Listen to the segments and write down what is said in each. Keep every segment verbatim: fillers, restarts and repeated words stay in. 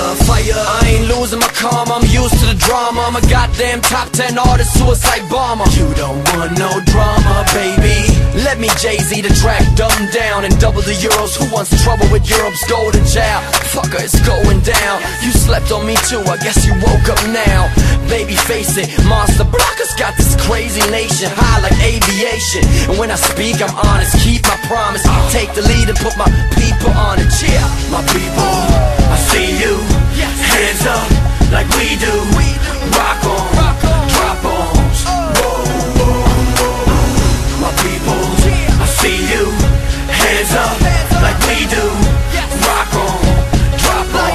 fire. I ain't losing my calm, I'm used to the drama. I'm a goddamn top ten artist, suicide bomber. You don't want no drama, baby. Let me Jay-Z the track, dumb down, and double the euros. Who wants trouble with Europe's golden child? Fucker, it's going down. You slept on me too, I guess you woke up now. Baby, face it, Monster Blockers got this crazy nation high like aviation. And when I speak, I'm honest, keep my promise. Take the lead and put my people on it. Yeah, my people, I see you. Hands up like we do. Rock on, drop on. Whoa, whoa, whoa. My people, I see you. Hands up like we do. Rock on, drop on.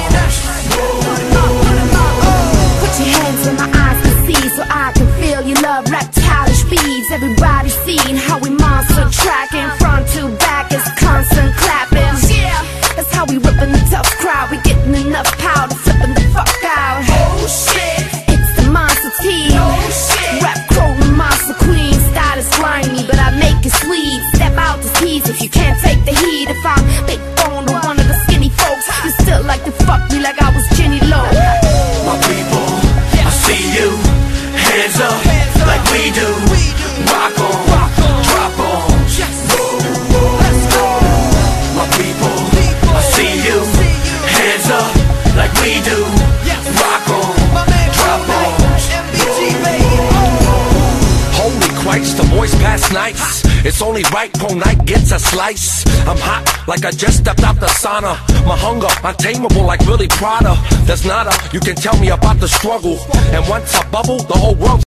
Put your hands where my eyes can see, so I can feel your love. Reptile speeds, everybody seeing how we monster tracking. Front to back, it's constant clapping. That's how we ripping the tough crowd. We getting enough power to flipping the fuck out. Oh shit, it's the Monster T. Oh shit, rap crow and Monster Queen. Style is grimy, but I make it sweet. Step out the tease if you can't take the heat. If I'm big boned or one of the skinny folks, you still like to fuck me like I was Jenny Lowe. My people, I see you. Hands up like we do. Rock on, drop on. Whoa, whoa, let's go. My people, I see you. Hands up like we do. Rock on, drop on. Holy Christ, the boys past nights. It's only right pro night gets a slice. I'm hot like I just stepped out the sauna. My hunger untamable like Willie Prada. There's nada, you can tell me about the struggle. And once I bubble, the whole world